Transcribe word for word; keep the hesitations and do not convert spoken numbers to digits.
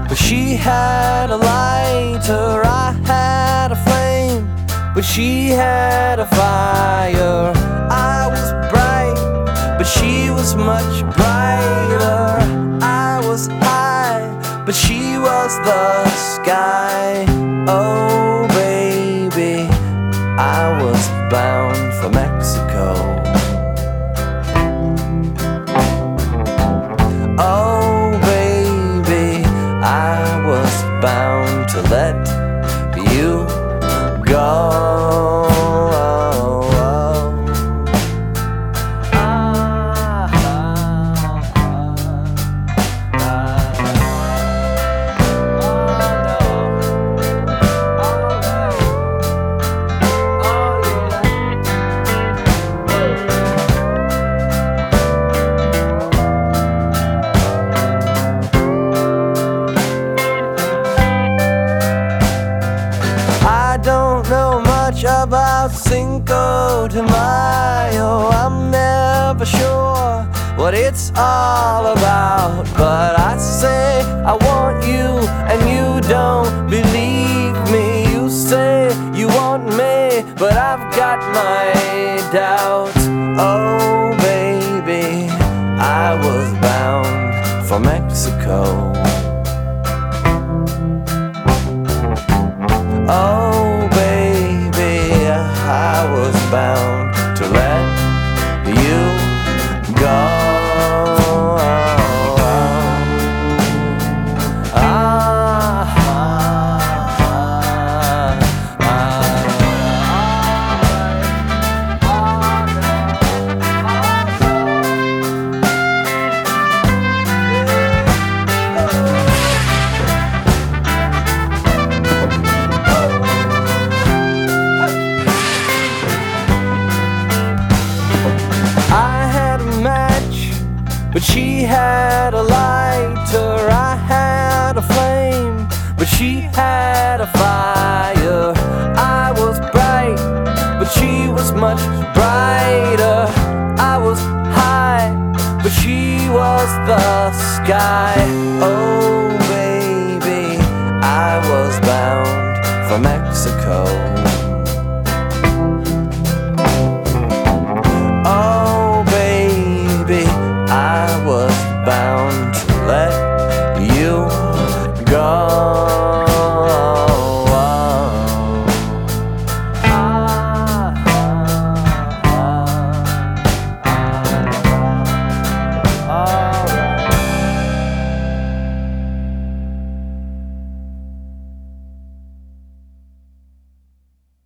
But she had a lighter, I had a flame. But she had a fire. I was bright, but she was much brighter. I was high, but she was the sky. Oh baby, I was bound for Mexico. Oh baby, I was bound to let you go. About Cinco de Mayo, I'm never sure what it's all about. But I say I want you and you don't believe me. You say you want me, but I've got my doubts. Oh baby, I was bound for Mexico. Oh baby, I was bound to let you go. But she had a lighter, I had a flame. But she had a fire. I was bright, but she was much brighter. I was high, but she was the sky. Oh